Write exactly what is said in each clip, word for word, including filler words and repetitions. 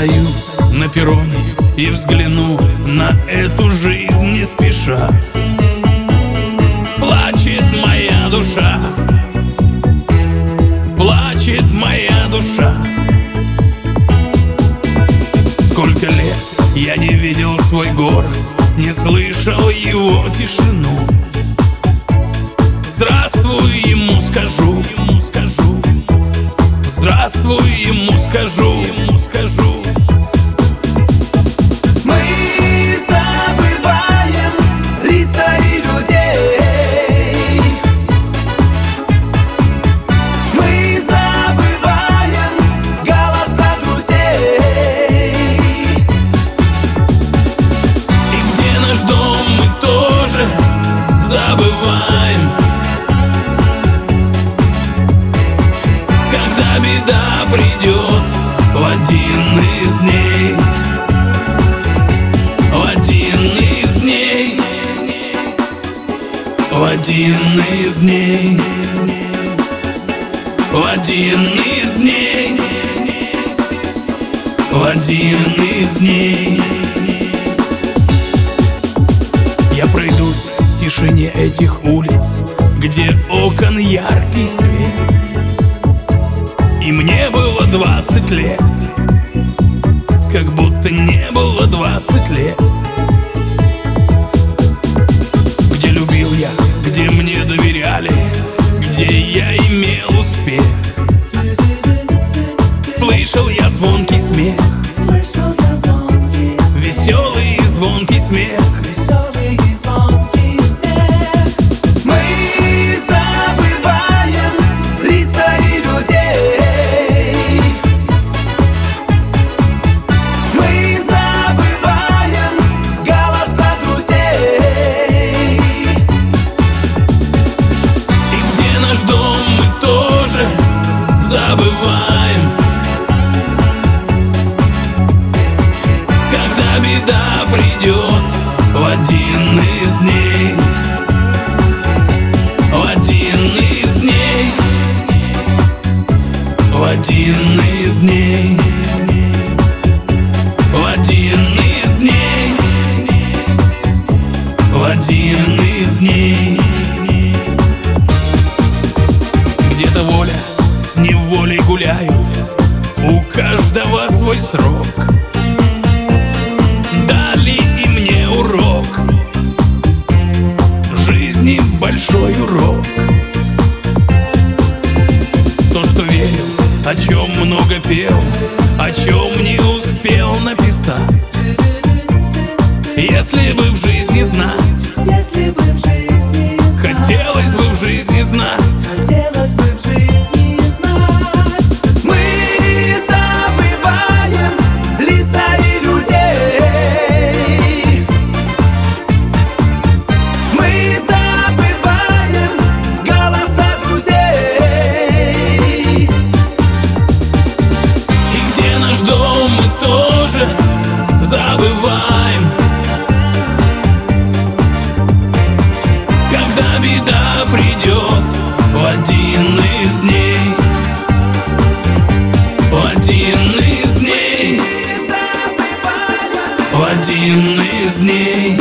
стою на перроне и взгляну на эту жизнь не спеша. Плачет моя душа, плачет моя душа. Сколько лет я не видел свой город, не слышал его тишину. Здравствуй ему скажу, ему скажу. Здравствуй ему скажу, ему скажу. Мы забываем лица и людей. Мы забываем голоса друзей. И где наш дом, мы тоже забываем. Когда беда придет в один из дней, в один из дней, в один из дней, в один из дней, в один из дней. Я пройдусь в тишине этих улиц, где окон яркий свет. И мне было двадцать лет, как будто не было двадцать лет. Где любил я, где мне доверяли, где я имел успех. Слышал я звонкий смех, веселый и звонкий смех. Забываем, когда беда придет в один из дней, в один из дней, в один из дней, в один из дней, в один из дней. Где-то воля с неволей гуляют, у каждого свой срок. Дали и мне урок, жизни большой урок. То, что верил, о чем много пел, о чем не успел написать. Если бы в жизни знать, Если бы в жизни знать, хотелось бы в жизни знать. хотелось бы в жизни знать. Мы забываем лица и людей. Мы забываем голоса друзей. И где наш дом, мы тоже забываем. Когда беда придет в один из дней, в один из дней, в один из дней,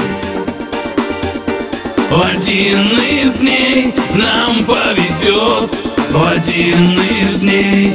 в один из дней нам повезет, в один из дней.